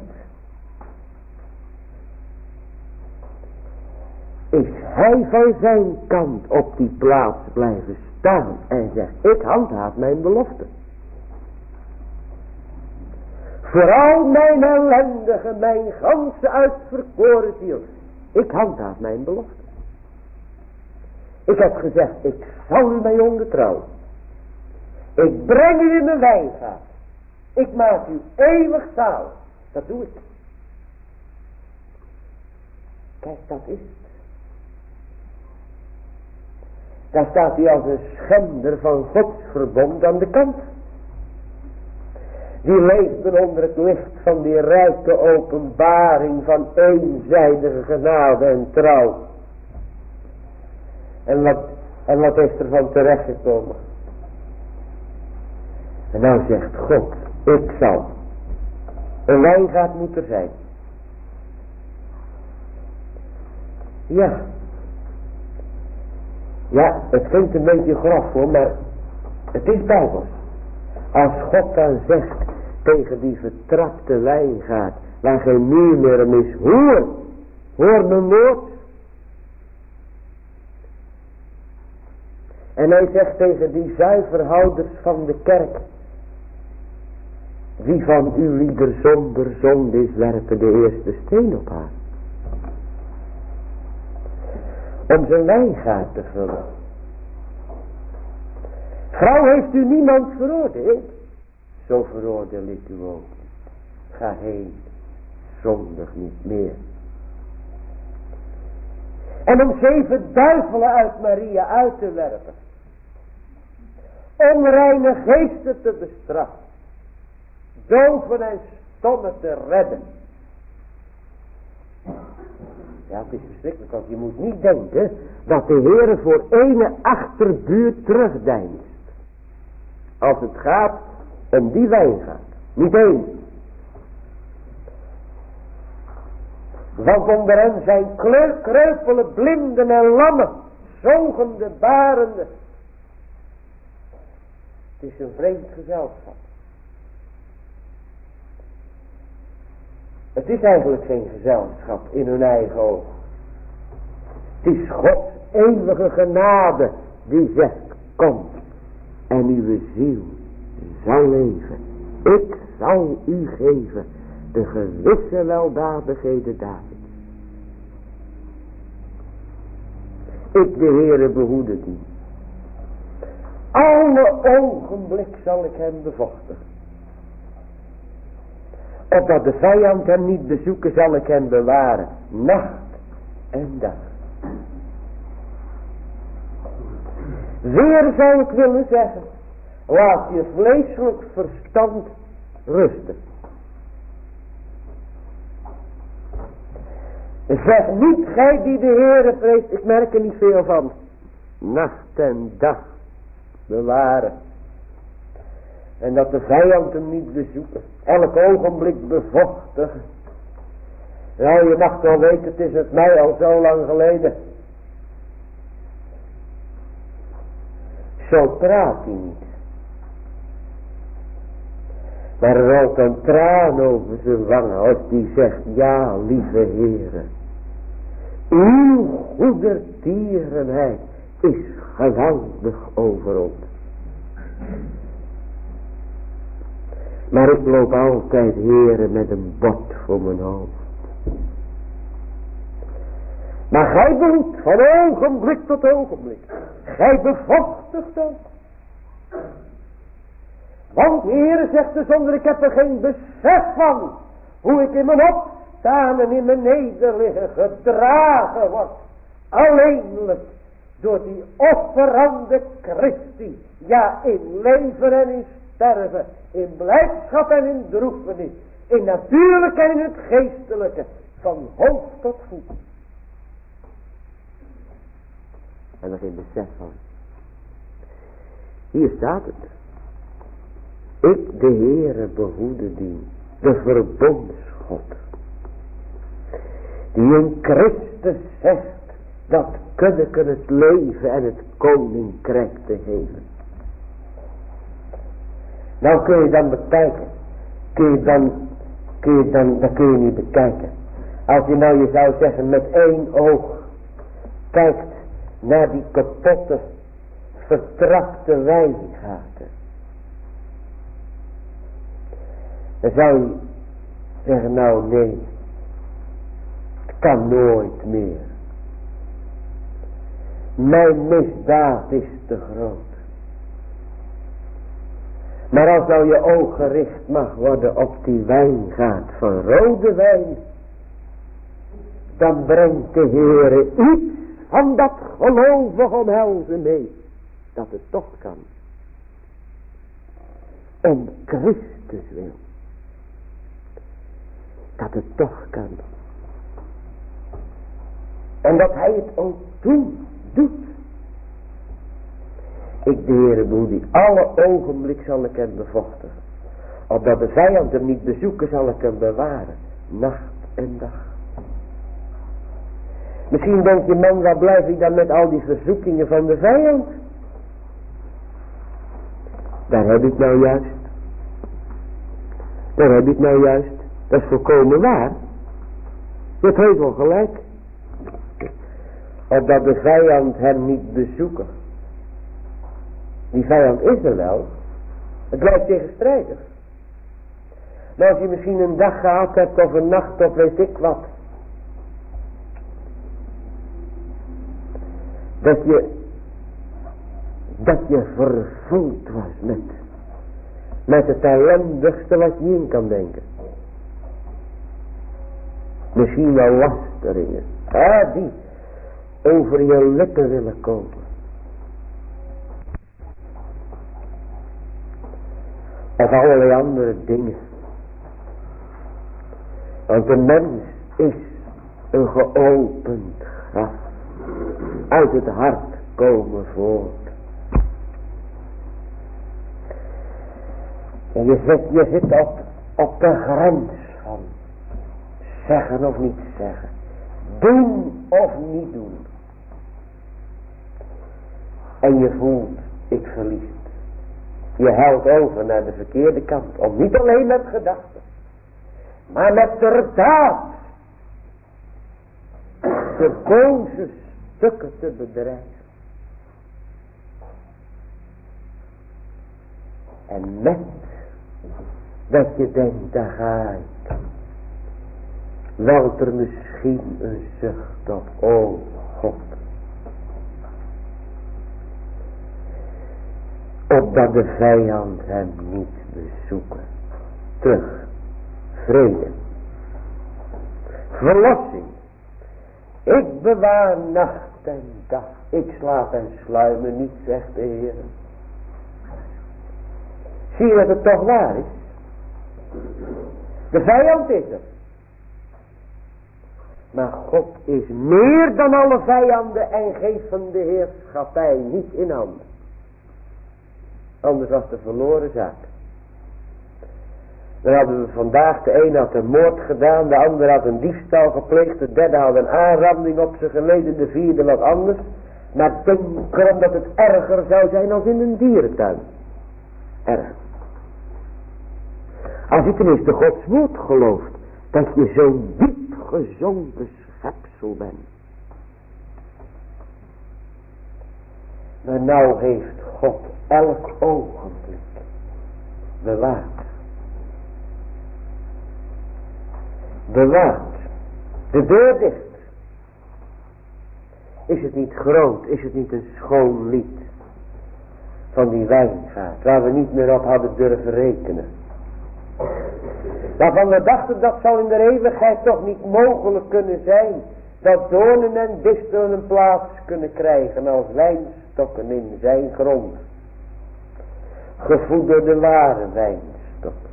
[SPEAKER 1] is hij van zijn kant op die plaats blijven staan en zegt, ik handhaaf mijn belofte. Vooral mijn ellendige, mijn ganse uitverkoren ziel. Ik handhaaf mijn belofte. Ik heb gezegd, ik zal u mij ondertrouwen. Ik breng u in mijn wijngaard. Ik maak u eeuwig zalig. Dat doe ik. Kijk, dat is het. Daar staat hij als een schender van Gods verbond aan de kant. Die leefden onder het licht van die rijke openbaring van eenzijdige genade en trouw. En wat, en wat is er van terechtgekomen? En nou zegt God, ik zal. Een wijngaard moet er zijn. Ja. Ja, het klinkt een beetje grof hoor, maar het is bijbels. Als God dan zegt, tegen die vertrapte wijngaard, waar geen muur meer om is. Hoor, hoor mijn woord. En hij zegt tegen die zuiverhouders van de kerk: wie van u lieder zonder zonde is, werpen de eerste steen op haar. Om zijn wijngaard te vullen. Vrouw, heeft u niemand veroordeeld? Zo veroordeel ik u ook niet. Ga heen, zondig niet meer. En om zeven duivelen uit Maria uit te werpen. Onreine geesten te bestraffen. Doven en stommen te redden. Ja, het is verschrikkelijk, want je moet niet denken dat de Heere voor ene achterbuurt terugdeinst. Als het gaat om die wijngaard. Niet één. Want onder hen zijn kreupelen, blinden en lammen, zogende, barenden. Het is een vreemd gezelschap. Het is eigenlijk geen gezelschap in hun eigen ogen. Het is Gods eeuwige genade die zegt: kom en uw ziel zal leven. Ik zal u geven de gewisse weldadigheden Davids. Ik, de Heere, behoede die. Alle ogenblik zal ik hem bevochtigen. Opdat de vijand hem niet bezoeken, zal ik hem bewaren. Nacht en dag. Weer zou ik willen zeggen: laat je vleeselijk verstand rusten. Zeg niet, gij die de Heere vreest, ik merk er niet veel van. Nacht en dag bewaren. En dat de vijand hem niet bezoeken. Elk ogenblik bevochtigen. Nou, je mag wel weten, het is het mij al zo lang geleden. Zo praat hij niet. Maar er rolt een traan over zijn wangen als die zegt: ja, lieve Heere, uw goedertierenheid is geweldig over ons. Maar ik loop altijd, Heere, met een bord voor mijn hoofd. Maar gij bloedt van ogenblik tot ogenblik. Gij bevochtigt ook. Want Heere, zegt de zonder, ik heb er geen besef van hoe ik in mijn opstaan en in mijn nederliggen gedragen word. Alleenlijk door die offerande Christi. Ja, in leven en in sterven. In blijdschap en in droefenis. In natuurlijk en in het geestelijke. Van hoofd tot voet. En er geen besef van. Hier staat het. Ik, de Heere, behoede die, de verbondsgod, die in Christus zegt dat kunneken het leven en het koninkrijk te geven. Nou kun je dan bekijken, kun je dan, kun je dan, dat kun je niet bekijken. Als je nou je zou zeggen met één oog kijkt naar die kapotte, vertrapte wijngaten. Dan zou je zeggen, nou nee, het kan nooit meer. Mijn misdaad is te groot. Maar als nou je oog gericht mag worden op die wijngaard van rode wijn, dan brengt de Heere iets van dat gelovig omhelzen mee, dat het toch kan. Om Christus wil. Dat het toch kan. En dat hij het ook toen doet. Ik, de Heere, boe die alle ogenblik zal ik hem bevochtigen. Opdat de vijand hem niet bezoeken, zal ik hem bewaren. Nacht en dag. Misschien denk je, man, waar blijf ik dan met al die verzoekingen van de vijand? Daar heb ik nou juist. Daar heb je het nou juist. Dat is volkomen waar. Je hebt heus wel gelijk. Opdat de vijand hem niet bezoeken. Die vijand is er wel. Het blijft tegenstrijdig. Maar als je misschien een dag gehad hebt of een nacht of weet ik wat. Dat je, dat je vervuld was met, met het ellendigste wat je in kan denken. Misschien wel lasteringen. Ah, die over je lippen willen komen. Of allerlei andere dingen. Want de mens is een geopend graf. Uit het hart komen voort. En je zit, je zit op, op de grens van zeggen of niet zeggen. Doen of niet doen. En je voelt, ik verlies het. Je huilt over naar de verkeerde kant. Om niet alleen met gedachten. Maar met de daad. De boze stukken te bedreigen. En met dat je denkt, daar ga ik. Welt er misschien een zucht op, o God. Opdat de vijand hem niet bezoeken. Terug. Vrede. Verlossing. Ik bewaar nacht en dag. Ik slaap en sluimer niet, zegt de Heer. Zie je dat het toch waar is? De vijand is er. Maar God is meer dan alle vijanden en geeft van de heerschappij niet in handen. Anders was het een verloren zaak. Dan hadden we vandaag, de een had een moord gedaan, de ander had een diefstal gepleegd, de derde had een aanranding op zich geleden, de vierde wat anders. Maar denk erom dat het erger zou zijn als in een dierentuin. Erg. Als je tenminste Gods woord gelooft, dat je zo'n diep gezonken schepsel bent. Maar nou heeft God elk ogenblik bewaard. Bewaard. De deur dicht. Is het niet groot, is het niet een schoon lied van die wijngaard, waar we niet meer op hadden durven rekenen. Waarvan we dachten dat zal in de eeuwigheid toch niet mogelijk kunnen zijn, dat doornen en distelen een plaats kunnen krijgen als wijnstokken in zijn grond. Gevoed door de ware wijnstok.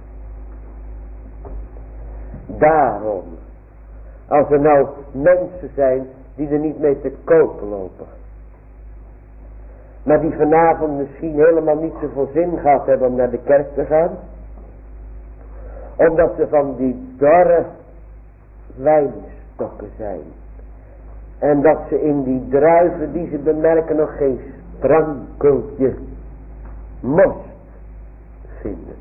[SPEAKER 1] Daarom, als er nou mensen zijn die er niet mee te koop lopen, maar die vanavond misschien helemaal niet zoveel zin gehad hebben om naar de kerk te gaan, omdat ze van die dorre wijnstokken zijn, en dat ze in die druiven die ze bemerken nog geen sprankeltje most vinden,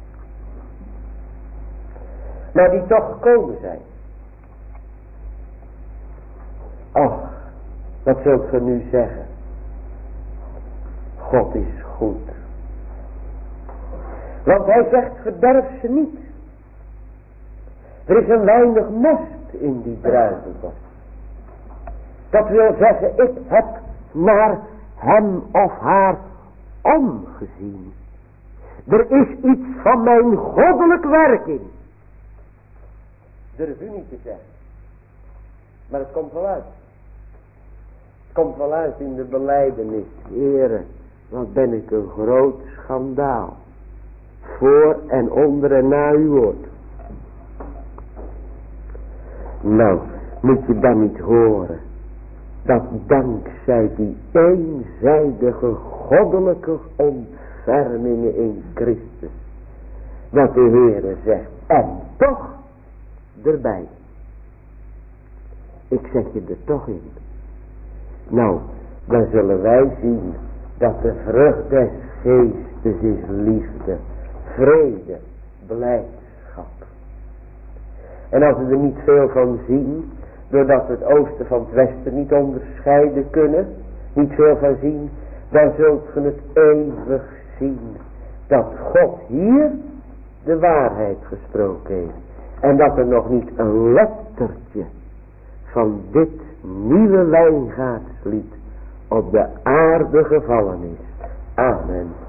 [SPEAKER 1] maar die toch gekomen zijn. Och, wat zult ge nu zeggen? God is goed. Want hij zegt, verderf ze niet. Er is een weinig most in die druivenbos. Dat wil zeggen, ik heb naar hem of haar omgezien. Er is iets van mijn goddelijk werk in. Durf u niet te zeggen. Maar het komt wel uit. Het komt wel uit in de belijdenis. Heere, wat ben ik een groot schandaal. Voor en onder en na uw woord. Nou, moet je dan niet horen dat dankzij die eenzijdige goddelijke ontfermingen in Christus, dat de Heere zegt, en toch erbij. Ik zet je er toch in. Nou, dan zullen wij zien dat de vrucht des geestes is liefde, vrede, blijdschap, blijdschap. En als we er niet veel van zien, doordat we het oosten van het westen niet onderscheiden kunnen, niet veel van zien, dan zult je het eeuwig zien dat God hier de waarheid gesproken heeft. En dat er nog niet een lettertje van dit nieuwe wijngaatslied op de aarde gevallen is. Amen.